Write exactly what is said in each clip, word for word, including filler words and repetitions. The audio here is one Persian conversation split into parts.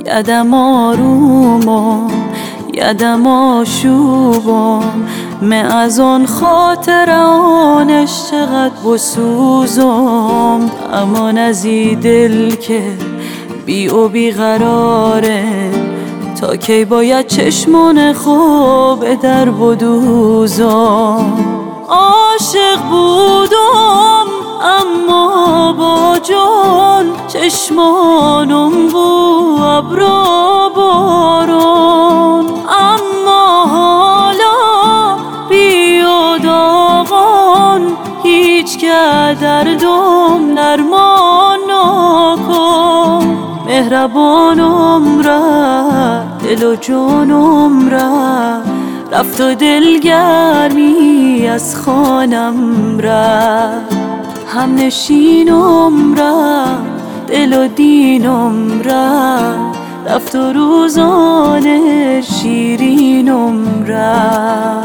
یدم آرومم یدم آشوبم من از آن خاطر آنش چقدر بسوزم. امان از ای دل که بی و بی قراره تا کی باید چشمان خوب در بدوزم. عاشق بودم اما با جان چشمانم بو ابرا باران. اما حالا بی و داغان هیچ که دردم درمان نکن. مهربانم را دل و جانم را رفت و دلگرمی از خانم را. هم نشینم را دل و دینم را رفت و روزان شیرینم را.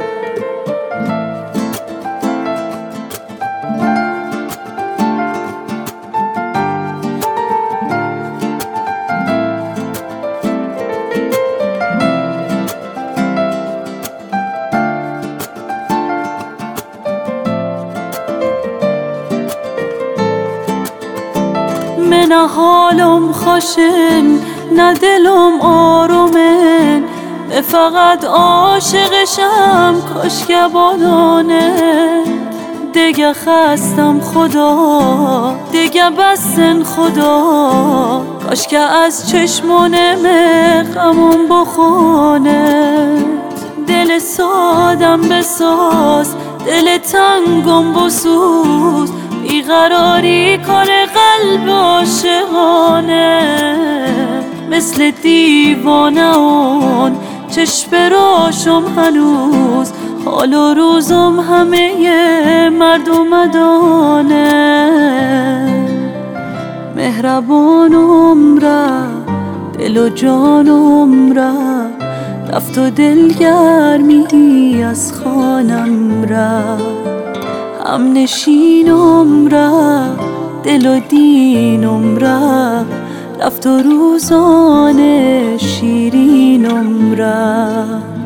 من حالم خوشن نه دلم آرومن فقط عاشقشم کاش که بادانه. دیگه خستم خدا دیگه بسن خدا کاش که از چشمانم غمم بخونه. دل سادم بساز دل تنگم بسوز بیقراری کنه قلب عاشقانه. مثل دیوانه اون چشم راشم هنوز حال و روزم همه مردم دانه. مهربانم را دل و جانم را رفت و دلگرمی از خانم را. هم نشینم را دل و دینم را رفت و روزان شیرینم را.